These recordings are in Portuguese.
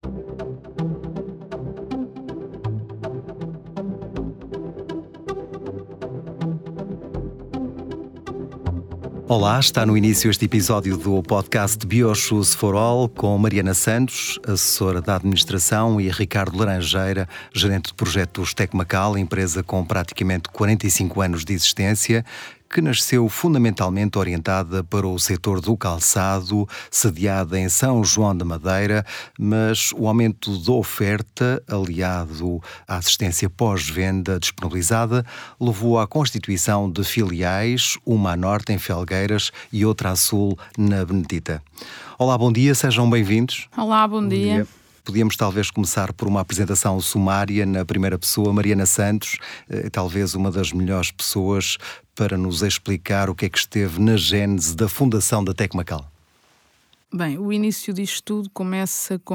Olá, está no início este episódio do podcast BioShoes for All com Mariana Santos, assessora da administração, e Ricardo Laranjeira, gerente de projetos Tecmacal, empresa com praticamente 45 anos de existência, que nasceu fundamentalmente orientada para o setor do calçado, sediada em São João da Madeira, mas o aumento da oferta, aliado à assistência pós-venda disponibilizada, levou à constituição de filiais, uma a norte em Felgueiras e outra a sul na Benedita. Olá, bom dia, sejam bem-vindos. Olá, bom dia. Podíamos talvez começar por uma apresentação sumária na primeira pessoa. Mariana Santos, talvez uma das melhores pessoas para nos explicar o que é que esteve na gênese da fundação da Tecmacal. Bem, o início disto tudo começa com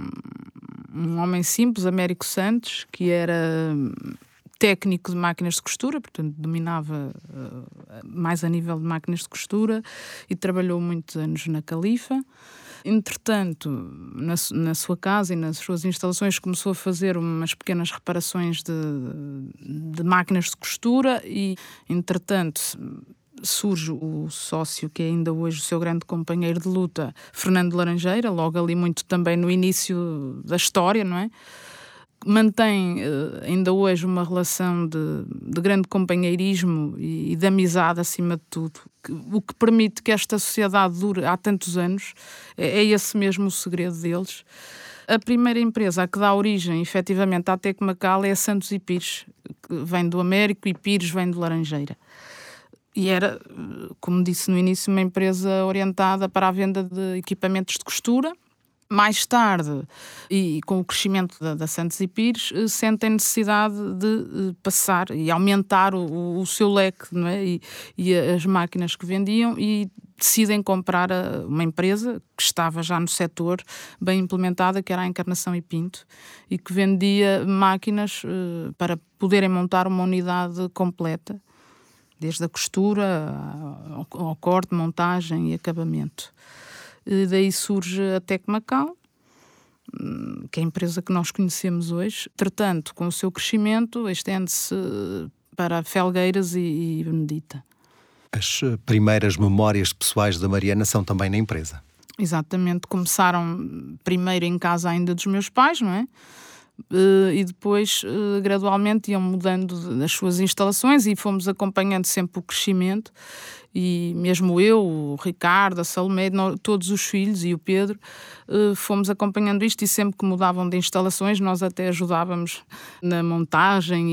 um homem simples, Américo Santos, que era técnico de máquinas de costura, portanto dominava mais a nível de máquinas de costura e trabalhou muitos anos na Califa. Entretanto, na sua casa e nas suas instalações começou a fazer umas pequenas reparações de máquinas de costura e, entretanto, surge o sócio que é ainda hoje o seu grande companheiro de luta, Fernando Laranjeira, logo ali muito também no início da história, não é? Mantém ainda hoje uma relação de grande companheirismo e de amizade acima de tudo. O que permite que esta sociedade dure há tantos anos é esse mesmo o segredo deles. A primeira empresa a que dá origem, efetivamente, à Tecmacal é a Santos e Pires, que vem do Américo, e Pires vem de Laranjeira. E era, como disse no início, uma empresa orientada para a venda de equipamentos de costura. Mais tarde, e com o crescimento da Santos e Pires, sentem necessidade de passar e aumentar o seu leque, não é? E as máquinas que vendiam, e decidem comprar uma empresa que estava já no setor bem implementada, que era a Encarnação e Pinto, e que vendia máquinas para poderem montar uma unidade completa, desde a costura ao corte, montagem e acabamento. Daí surge a Tecmacal, que é a empresa que nós conhecemos hoje. Entretanto, com o seu crescimento, estende-se para Felgueiras e Benedita. As primeiras memórias pessoais da Mariana são também na empresa. Exatamente. Começaram primeiro em casa ainda dos meus pais, não é? E depois, gradualmente, iam mudando as suas instalações e fomos acompanhando sempre o crescimento. E mesmo eu, o Ricardo, a Salomé, todos os filhos e o Pedro, fomos acompanhando isto, e sempre que mudavam de instalações nós até ajudávamos na montagem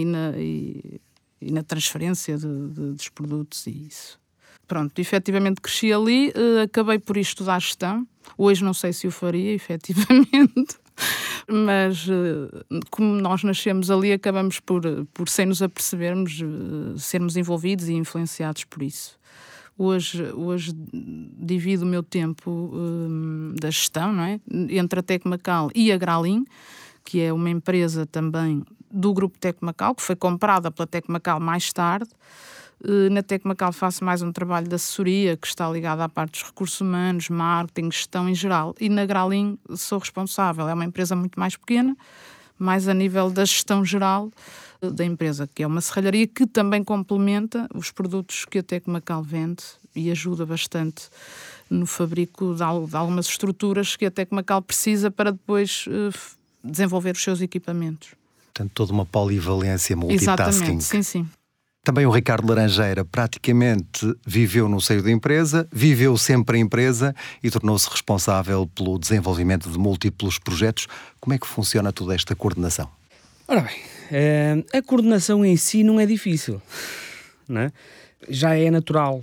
e na transferência dos produtos e isso. Pronto, efetivamente cresci ali, acabei por estudar gestão. Hoje não sei se o faria, efetivamente. Mas como nós nascemos ali, acabamos por sem nos apercebermos, sermos envolvidos e influenciados por isso. Hoje divido o meu tempo da gestão, não é? Entre a Tecmacal e a Gralin, que é uma empresa também do grupo Tecmacal, que foi comprada pela Tecmacal mais tarde. Na Tecmacal faço mais um trabalho de assessoria, que está ligado à parte dos recursos humanos, marketing, gestão em geral. E na Gralin sou responsável. É uma empresa muito mais pequena, mais a nível da gestão geral da empresa, que é uma serralharia que também complementa os produtos que a Tecmacal vende e ajuda bastante no fabrico de algumas estruturas que a Tecmacal precisa para depois desenvolver os seus equipamentos. Portanto, toda uma polivalência, multitasking. Exatamente, sim. Também o Ricardo Laranjeira praticamente viveu no seio da empresa, viveu sempre a empresa e tornou-se responsável pelo desenvolvimento de múltiplos projetos. Como é que funciona toda esta coordenação? Ora bem, a coordenação em si não é difícil, não é? Já é natural,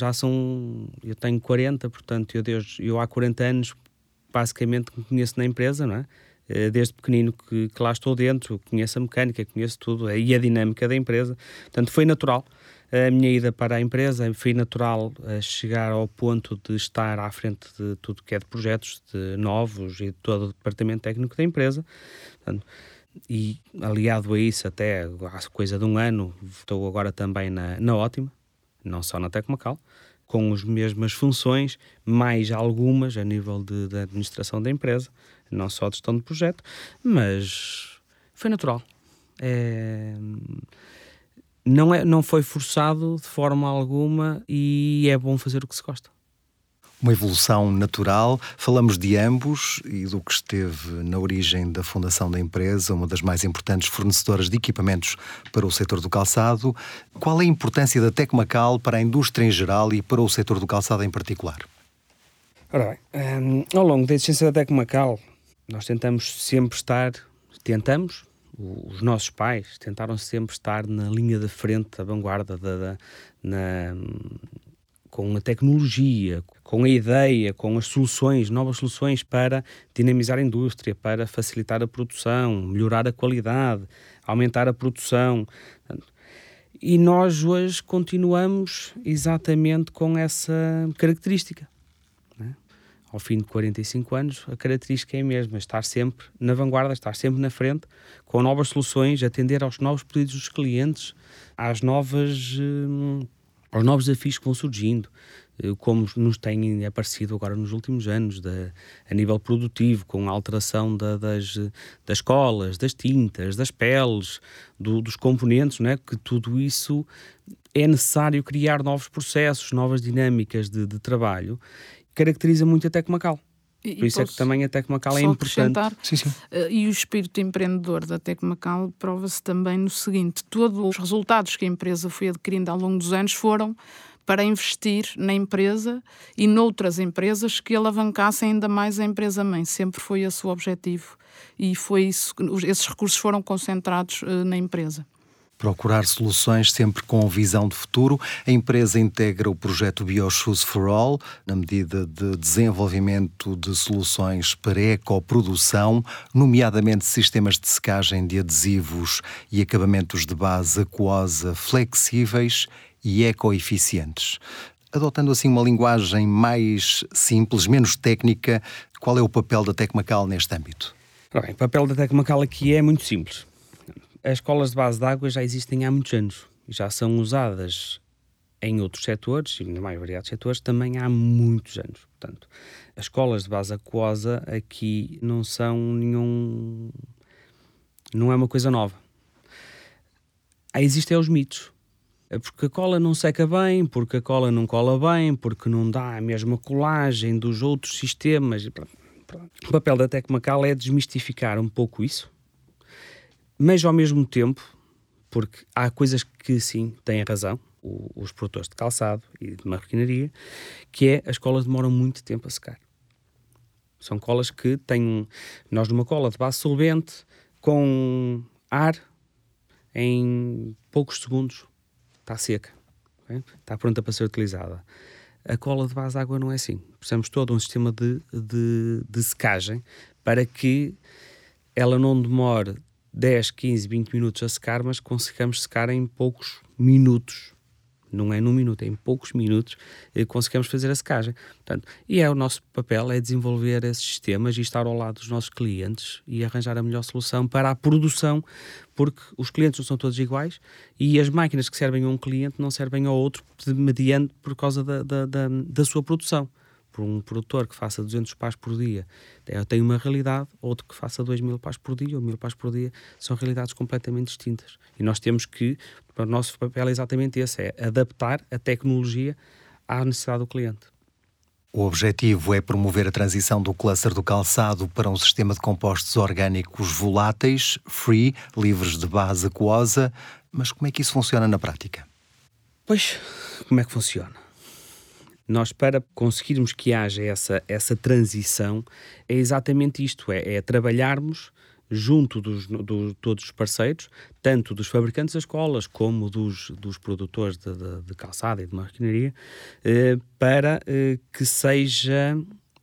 eu tenho 40, portanto eu há 40 anos basicamente me conheço na empresa, não é? Desde pequenino que lá estou dentro, conheço a mecânica, conheço tudo e a dinâmica da empresa. Portanto, foi natural a minha ida para a empresa, foi natural chegar ao ponto de estar à frente de tudo que é de projetos de novos e de todo o departamento técnico da empresa. Portanto, e aliado a isso, até há coisa de um ano, estou agora também na Ótima, não só na Tecmacal, com as mesmas funções, mais algumas a nível da administração da empresa, não só de gestão de projeto, mas foi natural. Não foi forçado de forma alguma e é bom fazer o que se gosta. Uma evolução natural. Falamos de ambos e do que esteve na origem da fundação da empresa, uma das mais importantes fornecedoras de equipamentos para o setor do calçado. Qual é a importância da Tecmacal para a indústria em geral e para o setor do calçado em particular? Ora bem, ao longo da existência da Tecmacal, nós os nossos pais tentaram sempre estar na linha da frente, da vanguarda, com a tecnologia, com a ideia, com as soluções, novas soluções para dinamizar a indústria, para facilitar a produção, melhorar a qualidade, aumentar a produção. E nós hoje continuamos exatamente com essa característica. Ao fim de 45 anos, a característica é a mesma, estar sempre na vanguarda, estar sempre na frente, com novas soluções, atender aos novos pedidos dos clientes, aos novos desafios que vão surgindo, como nos têm aparecido agora nos últimos anos, a nível produtivo, com a alteração das colas, das tintas, das peles, dos componentes, não é? Que tudo isso é necessário criar novos processos, novas dinâmicas de trabalho. Caracteriza muito a Tecmacal. Por isso é que também a Tecmacal é importante. Sim. E o espírito empreendedor da Tecmacal prova-se também no seguinte: todos os resultados que a empresa foi adquirindo ao longo dos anos foram para investir na empresa e noutras empresas que alavancassem ainda mais a empresa-mãe. Sempre foi esse o objetivo e foi isso, esses recursos foram concentrados na empresa. Procurar soluções sempre com visão de futuro. A empresa integra o projeto BioShoes for All, na medida de desenvolvimento de soluções para ecoprodução, nomeadamente sistemas de secagem de adesivos e acabamentos de base aquosa flexíveis e ecoeficientes. Adotando assim uma linguagem mais simples, menos técnica, qual é o papel da Tecmacal neste âmbito? Bem, o papel da Tecmacal aqui é muito simples. As escolas de base de água já existem há muitos anos e já são usadas em outros setores, e na mais variados setores, também há muitos anos. Portanto, as escolas de base aquosa aqui não é uma coisa nova. Existem os mitos. É porque a cola não seca bem, porque a cola não cola bem, porque não dá a mesma colagem dos outros sistemas. O papel da Tecmacal é desmistificar um pouco isso, mas ao mesmo tempo, porque há coisas que sim têm razão, os produtores de calçado e de marroquinaria, que é as colas demoram muito tempo a secar. São colas que nós numa cola de base solvente, com ar, em poucos segundos está seca, okay? Está pronta para ser utilizada. A cola de base de água não é assim. Precisamos de todo um sistema de secagem para que ela não demore 10, 15, 20 minutos a secar, mas consigamos secar em poucos minutos. Não é num minuto, é em poucos minutos conseguimos fazer a secagem. Portanto, o nosso papel é desenvolver esses sistemas e estar ao lado dos nossos clientes e arranjar a melhor solução para a produção, porque os clientes não são todos iguais e as máquinas que servem a um cliente não servem ao outro mediante por causa da sua produção. Por um produtor que faça 200 pares por dia tem uma realidade, outro que faça 2.000 pares por dia ou 1.000 pares por dia, são realidades completamente distintas. E nós temos que, o nosso papel é exatamente esse, é adaptar a tecnologia à necessidade do cliente. O objetivo é promover a transição do cluster do calçado para um sistema de compostos orgânicos voláteis, free, livres de base aquosa. Mas como é que isso funciona na prática? Pois, como é que funciona? Nós, para conseguirmos que haja essa transição, é exatamente isto, é trabalharmos junto de todos os parceiros, tanto dos fabricantes das colas como dos produtores de calçado e de marroquinaria, para que seja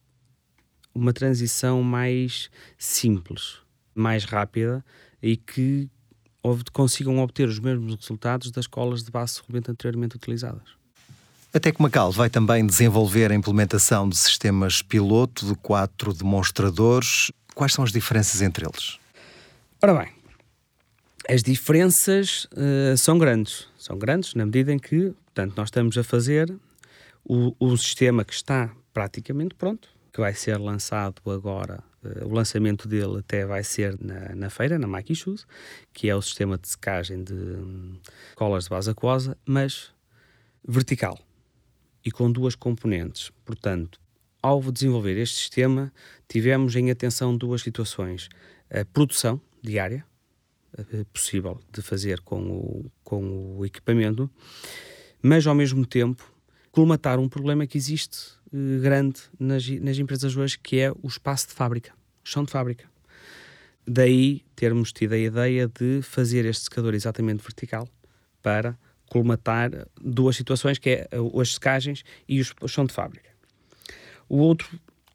uma transição mais simples, mais rápida e que consigam obter os mesmos resultados das colas de base solvente anteriormente utilizadas. A Tecmacal vai também desenvolver a implementação de sistemas piloto de 4 demonstradores. Quais são as diferenças entre eles? Ora bem, as diferenças são grandes. São grandes na medida em que, portanto, nós estamos a fazer o sistema que está praticamente pronto, que vai ser lançado agora O lançamento dele até vai ser na feira, na Makishoes, que é o sistema de secagem de colas de base aquosa, mas vertical e com 2 componentes. Portanto, ao desenvolver este sistema, tivemos em atenção 2 situações. A produção diária, possível de fazer com o equipamento, mas ao mesmo tempo colmatar um problema que existe grande nas empresas hoje, que é o espaço de fábrica, o chão de fábrica. Daí termos tido a ideia de fazer este secador exatamente vertical para colmatar 2 situações, que é as secagens e o chão de fábrica. O outro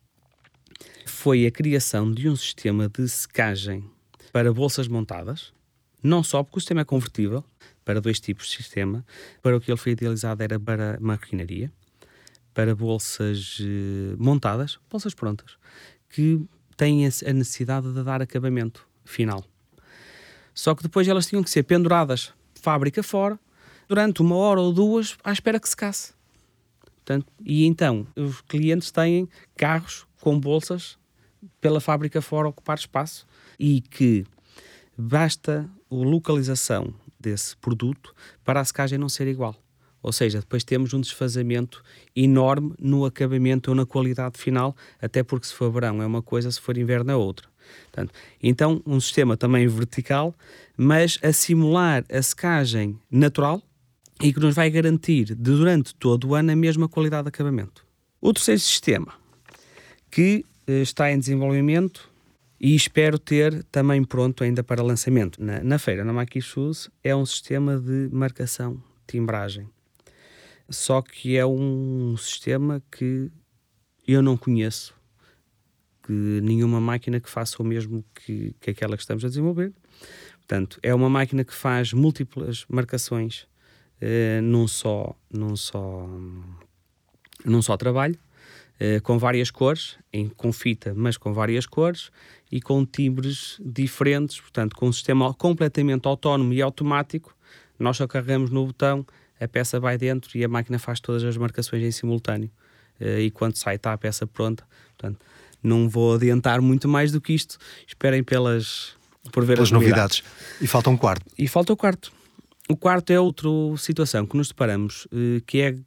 foi a criação de um sistema de secagem para bolsas montadas, não só porque o sistema é convertível para 2 tipos de sistema. Para o que ele foi idealizado era para maquinaria, para bolsas montadas, bolsas prontas, que têm a necessidade de dar acabamento final. Só que depois elas tinham que ser penduradas fábrica fora, durante 1 hora ou 2, à espera que secasse. Portanto, e então, os clientes têm carros com bolsas pela fábrica fora ocupar espaço, e que basta a localização desse produto para a secagem não ser igual. Ou seja, depois temos um desfazamento enorme no acabamento ou na qualidade final, até porque se for verão é uma coisa, se for inverno é outra. Portanto, então, um sistema também vertical, mas a simular a secagem natural e que nos vai garantir durante todo o ano a mesma qualidade de acabamento. O terceiro sistema, que está em desenvolvimento e espero ter também pronto ainda para lançamento na feira, na Makishoes, é um sistema de marcação, timbragem. Só que é um sistema que eu não conheço, que nenhuma máquina que faça o mesmo que aquela que estamos a desenvolver. Portanto, é uma máquina que faz múltiplas marcações num só trabalho, com várias cores, com fita, mas com várias cores e com timbres diferentes. Portanto, com um sistema completamente autónomo e automático. Nós só carregamos no botão, a peça vai dentro e a máquina faz todas as marcações em simultâneo. E quando sai está a peça pronta. Portanto, não vou adiantar muito mais do que isto. Esperem por ver pelas as novidades. E falta um quarto. E falta o quarto. O quarto é outra situação que nos deparamos, que é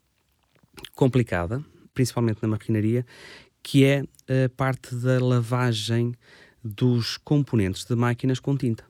complicada, principalmente na maquinaria, que é a parte da lavagem dos componentes de máquinas com tinta.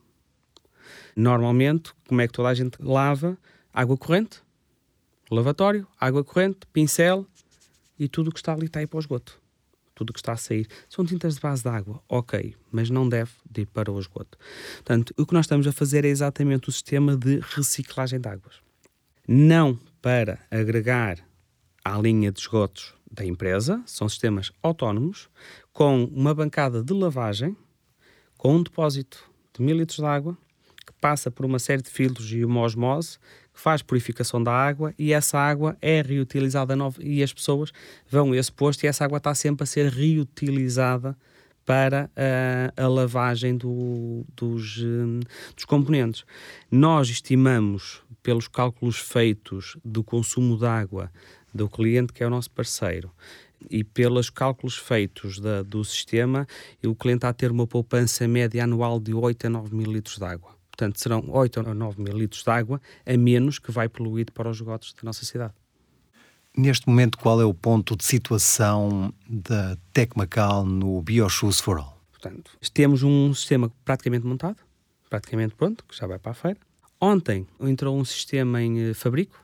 Normalmente, como é que toda a gente lava? Água corrente, lavatório, água corrente, pincel, e tudo o que está ali está aí para o esgoto. Tudo o que está a sair. São tintas de base de água, ok, mas não deve de ir para o esgoto. Portanto, o que nós estamos a fazer é exatamente o sistema de reciclagem de águas. Não para agregar à linha de esgotos da empresa, são sistemas autónomos, com uma bancada de lavagem, com um depósito de 1000 litros de água, que passa por uma série de filtros e uma osmose, que faz purificação da água, e essa água é reutilizada e as pessoas vão a esse posto e essa água está sempre a ser reutilizada para a lavagem dos componentes. Nós estimamos, pelos cálculos feitos do consumo de água do cliente, que é o nosso parceiro, e pelos cálculos feitos do sistema, o cliente está a ter uma poupança média anual de 8 a 9 mil litros de água. Portanto, serão 8 a 9 mil litros de água a menos que vai poluir para os esgotos da nossa cidade. Neste momento, qual é o ponto de situação da Tecmacal no BioShoes for All? Portanto, temos um sistema praticamente montado, praticamente pronto, que já vai para a feira. Ontem entrou um sistema em fabrico,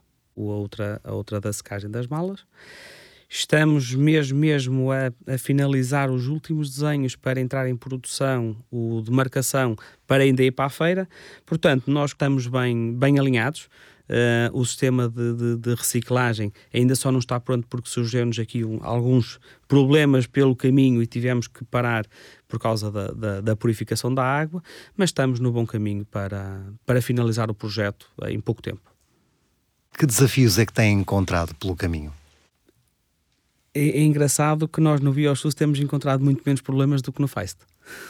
a outra da secagem das malas. Estamos mesmo a finalizar os últimos desenhos para entrar em produção, o de marcação, para ainda ir para a feira. Portanto, nós estamos bem alinhados. O sistema de reciclagem ainda só não está pronto porque surgiram-nos aqui alguns problemas pelo caminho e tivemos que parar por causa da purificação da água, mas estamos no bom caminho para finalizar o projeto em pouco tempo. Que desafios é que têm encontrado pelo caminho? É engraçado que nós no BioShoes temos encontrado muito menos problemas do que no Feist.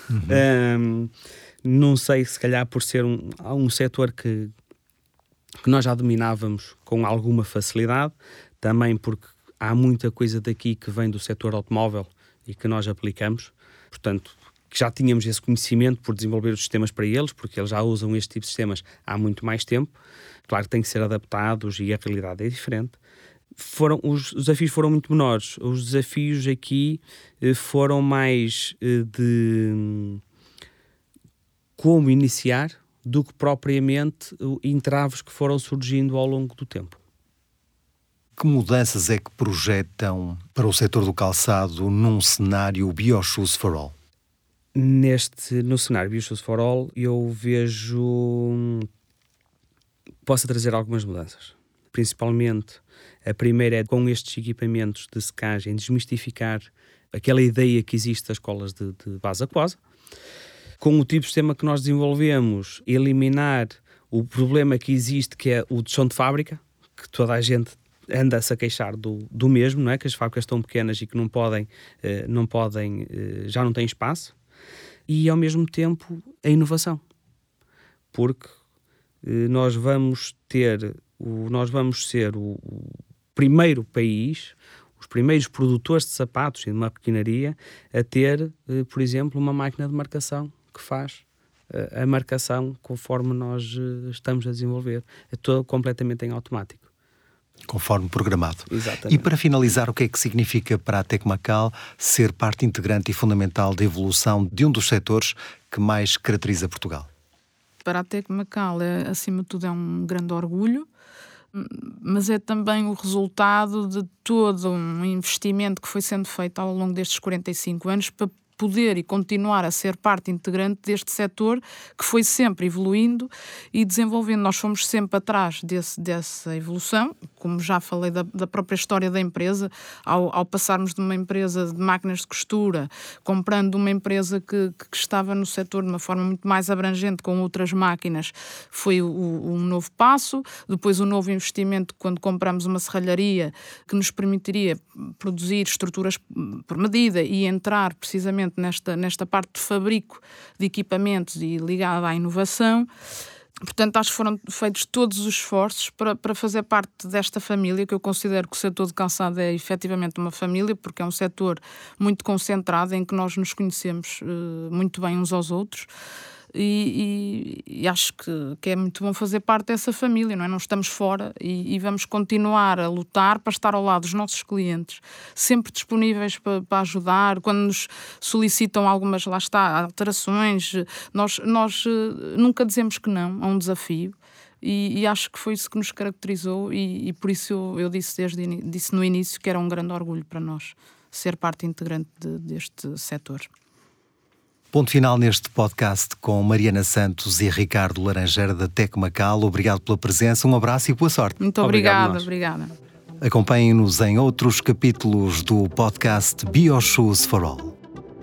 Não sei, se calhar por ser um setor que nós já dominávamos com alguma facilidade, também porque há muita coisa daqui que vem do setor automóvel e que nós aplicamos. portanto, que já tínhamos esse conhecimento por desenvolver os sistemas para eles, porque eles já usam este tipo de sistemas há muito mais tempo. Claro que têm que ser adaptados e a realidade é diferente. Os desafios foram muito menores. Os desafios aqui foram mais de como iniciar do que propriamente entraves que foram surgindo ao longo do tempo. Que mudanças é que projetam para o setor do calçado num cenário BioShoes for All? No cenário BioShoes for All, eu vejo... possa trazer algumas mudanças. Principalmente, a primeira é com estes equipamentos de secagem, desmistificar aquela ideia que existe das escolas de base aquosa. Com o tipo de sistema que nós desenvolvemos, eliminar o problema que existe, que é o de chão de fábrica, que toda a gente anda-se a queixar do mesmo, não é? Que as fábricas estão pequenas e que já não têm espaço. E, ao mesmo tempo, a inovação. Porque nós vamos ser o primeiro país, os primeiros produtores de sapatos e de maquinaria a ter, por exemplo, uma máquina de marcação que faz a marcação conforme nós estamos a desenvolver. É todo completamente em automático. Conforme programado. Exatamente. E para finalizar, o que é que significa para a Tecmacal ser parte integrante e fundamental da evolução de um dos setores que mais caracteriza Portugal? Para a Tecmacal, acima de tudo, é um grande orgulho, mas é também o resultado de todo um investimento que foi sendo feito ao longo destes 45 anos para poder e continuar a ser parte integrante deste setor que foi sempre evoluindo e desenvolvendo. Nós fomos sempre atrás dessa evolução, como já falei da própria história da empresa, ao passarmos de uma empresa de máquinas de costura, comprando uma empresa que estava no setor de uma forma muito mais abrangente com outras máquinas, foi um novo passo. Depois o novo investimento, quando compramos uma serralharia que nos permitiria produzir estruturas por medida e entrar precisamente nesta parte de fabrico de equipamentos e ligada à inovação. Portanto, acho que foram feitos todos os esforços para fazer parte desta família, que eu considero que o setor de calçado é efetivamente uma família, porque é um setor muito concentrado, em que nós nos conhecemos muito bem uns aos outros. E acho que é muito bom fazer parte dessa família, não é? Não estamos fora e vamos continuar a lutar para estar ao lado dos nossos clientes, sempre disponíveis para ajudar. Quando nos solicitam algumas, lá está, alterações, nós nunca dizemos que não a um desafio. E acho que foi isso que nos caracterizou e por isso eu disse no início que era um grande orgulho para nós ser parte integrante deste setor. Ponto final neste podcast com Mariana Santos e Ricardo Laranjeira da Tecmacal. Obrigado pela presença, um abraço e boa sorte. Muito obrigada. Acompanhem-nos em outros capítulos do podcast BioShoes for All.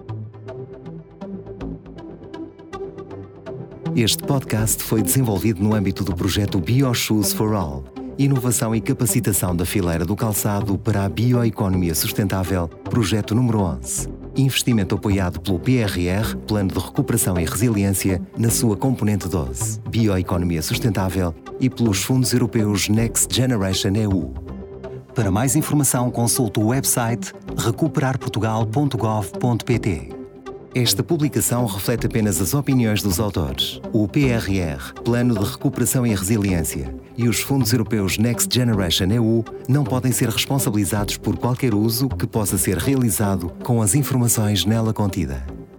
Este podcast foi desenvolvido no âmbito do projeto BioShoes for All, inovação e capacitação da fileira do calçado para a bioeconomia sustentável, projeto número 11. Investimento apoiado pelo PRR, Plano de Recuperação e Resiliência, na sua componente 12, Bioeconomia Sustentável, e pelos fundos europeus Next Generation EU. Para mais informação, consulte o website recuperarportugal.gov.pt. Esta publicação reflete apenas as opiniões dos autores. O PRR, Plano de Recuperação e Resiliência, e os fundos europeus Next Generation EU não podem ser responsabilizados por qualquer uso que possa ser realizado com as informações nela contida.